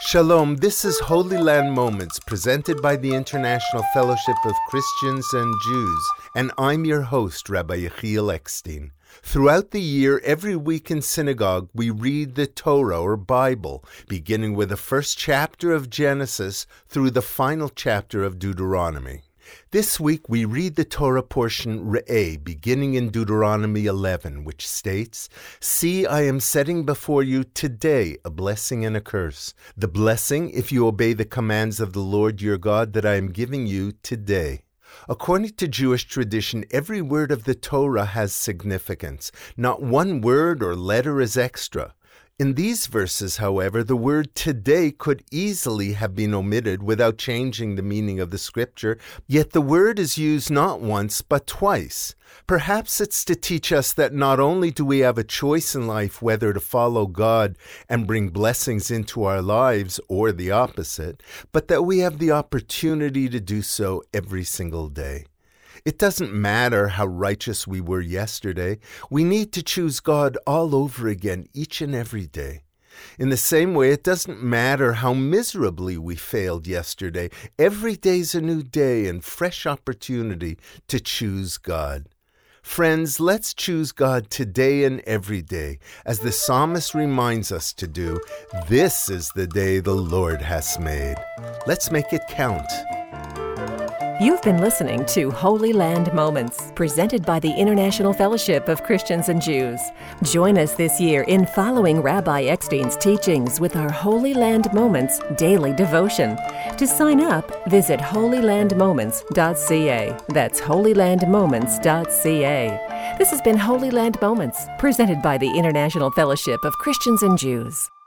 Shalom, this is Holy Land Moments presented by the International Fellowship of Christians and Jews, and I'm your host, Rabbi Yechiel Eckstein. Throughout the year, every week in synagogue, we read the Torah or Bible, beginning with the first chapter of Genesis through the final chapter of Deuteronomy. This week we read the Torah portion Re'eh, beginning in Deuteronomy 11, which states, "See, I am setting before you today a blessing and a curse. The blessing, if you obey the commands of the Lord your God that I am giving you today." According to Jewish tradition, every word of the Torah has significance. Not one word or letter is extra. In these verses, however, the word today could easily have been omitted without changing the meaning of the scripture, yet the word is used not once but twice. Perhaps it's to teach us that not only do we have a choice in life whether to follow God and bring blessings into our lives or the opposite, but that we have the opportunity to do so every single day. It doesn't matter how righteous we were yesterday. We need to choose God all over again each and every day. In the same way, it doesn't matter how miserably we failed yesterday. Every day's a new day and fresh opportunity to choose God. Friends, let's choose God today and every day. As the psalmist reminds us to do, this is the day the Lord has made. Let's make it count. You've been listening to Holy Land Moments, presented by the International Fellowship of Christians and Jews. Join us this year in following Rabbi Eckstein's teachings with our Holy Land Moments daily devotion. To sign up, visit holylandmoments.ca. That's holylandmoments.ca. This has been Holy Land Moments, presented by the International Fellowship of Christians and Jews.